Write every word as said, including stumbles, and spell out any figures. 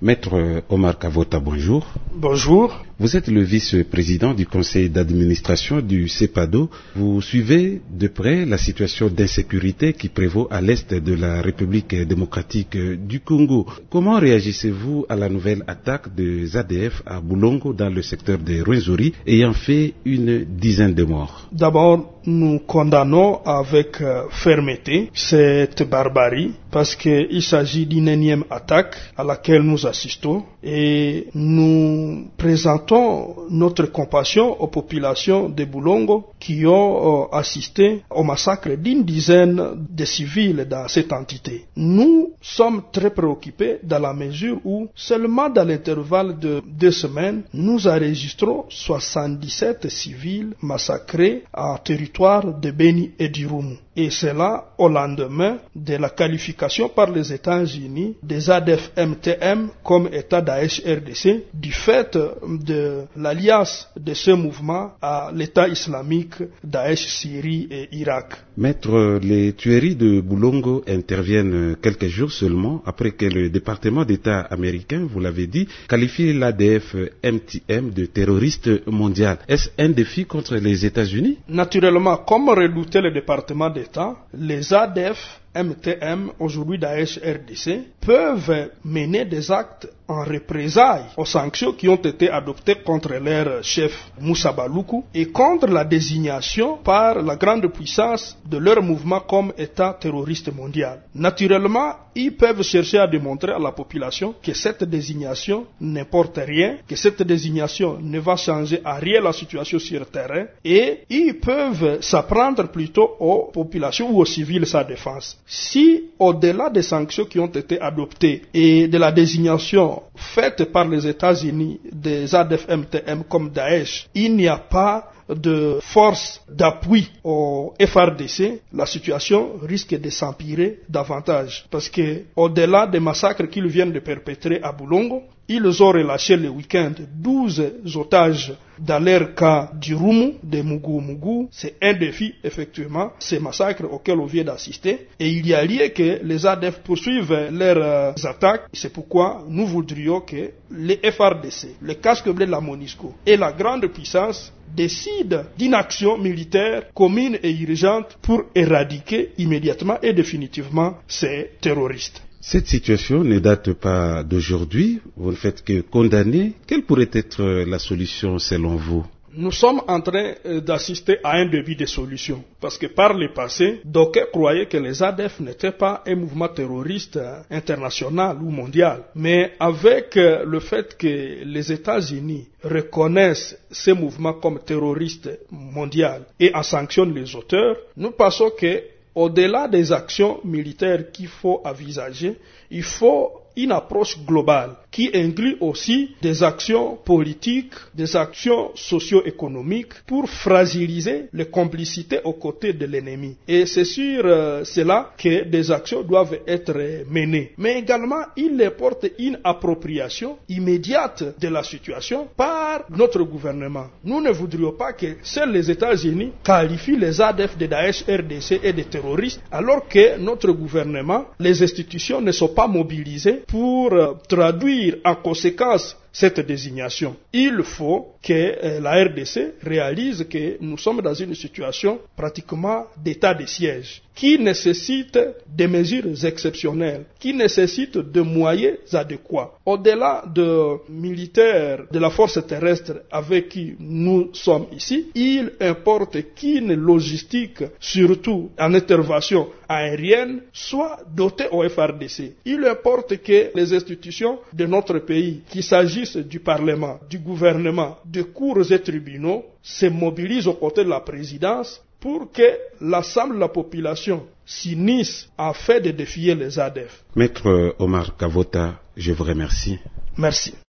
Maître Omar Kavota, bonjour. Bonjour. Vous êtes le vice-président du conseil d'administration du CEPADO. Vous suivez de près la situation d'insécurité qui prévaut à l'est de la République démocratique du Congo. Comment réagissez-vous à la nouvelle attaque des A D F à Boulongo dans le secteur de Rwenzori ayant fait une dizaine de morts? D'abord, nous condamnons avec euh, fermeté cette barbarie parce qu'il s'agit d'une énième attaque à laquelle nous assistons et nous présentons notre compassion aux populations de Boulongo qui ont euh, assisté au massacre d'une dizaine de civils dans cette entité. Nous sommes très préoccupés dans la mesure où seulement dans l'intervalle de deux semaines, nous enregistrons soixante-dix-sept civils massacrés en territoire de Beni et d'Irumu. Et cela au lendemain de la qualification par les États-Unis des A D F M T M comme État Daesh R D C du fait de l'alliance de ce mouvement à l'État islamique Daesh Syrie et Irak. Maître, les tueries de Boulongo interviennent quelques jours seulement après que le département d'État américain, vous l'avez dit, qualifie l'A D F M T M de terroriste mondial. Est-ce un défi contre les États-Unis? Naturellement, comme redoutait le département d'État, les A D F M T M, aujourd'hui Daesh R D C, peuvent mener des actes en représailles aux sanctions qui ont été adoptées contre leur chef Moussa Baloukou et contre la désignation par la grande puissance de leur mouvement comme État terroriste mondial. Naturellement, ils peuvent chercher à démontrer à la population que cette désignation n'importe rien, que cette désignation ne va changer à rien la situation sur le terrain et ils peuvent s'apprendre plutôt aux populations ou aux civils sa défense. Si, au-delà des sanctions qui ont été adoptées et de la désignation faite par les États-Unis des A D F M T M comme Daesh, il n'y a pas de force d'appui au F R D C, la situation risque de s'empirer davantage. Parce que, au-delà des massacres qu'ils viennent de perpétrer à Boulongo, ils ont relâché le week-end douze otages dans leur cas d'Irumu, de Mugu Mugu. C'est un défi, effectivement, ces massacres auxquels on vient d'assister. Et il y a lieu que les A D F poursuivent leurs euh, attaques. C'est pourquoi nous voudrions que les F R D C, le casque bleu de la MONUSCO et la grande puissance décident d'une action militaire commune et urgente pour éradiquer immédiatement et définitivement ces terroristes. Cette situation ne date pas d'aujourd'hui, vous ne faites que condamner. Quelle pourrait être la solution selon vous? Nous sommes en train d'assister à un début de solution. Parce que par le passé, d'aucuns croyaient que les A D F n'étaient pas un mouvement terroriste international ou mondial. Mais avec le fait que les États-Unis reconnaissent ces mouvements comme terroristes mondiaux et en sanctionnent les auteurs, nous pensons que au-delà des actions militaires qu'il faut envisager, il faut une approche globale qui inclut aussi des actions politiques, des actions socio-économiques pour fragiliser les complicités aux côtés de l'ennemi. Et c'est sur euh, cela que des actions doivent être menées. Mais également, il importe une appropriation immédiate de la situation par notre gouvernement. Nous ne voudrions pas que seuls les États-Unis qualifient les A D F de Daesh R D C et de terroristes, alors que notre gouvernement, les institutions ne sont pas mobilisées pour euh, traduire en conséquence cette désignation. Il faut que euh, la R D C réalise que nous sommes dans une situation pratiquement d'état de siège qui nécessite des mesures exceptionnelles, qui nécessite de moyens adéquats. Au-delà de militaires de la force terrestre avec qui nous sommes ici, il importe qu'une logistique, surtout en intervention aérienne, soit dotée au F R D C. Il importe que les institutions de notre pays, qu'il s'agisse du Parlement, du gouvernement, de cours et tribunaux, se mobilisent aux côtés de la présidence pour que l'ensemble de la population s'unisse afin de défier les A D F. Maître Omar Kavota, je vous remercie. Merci.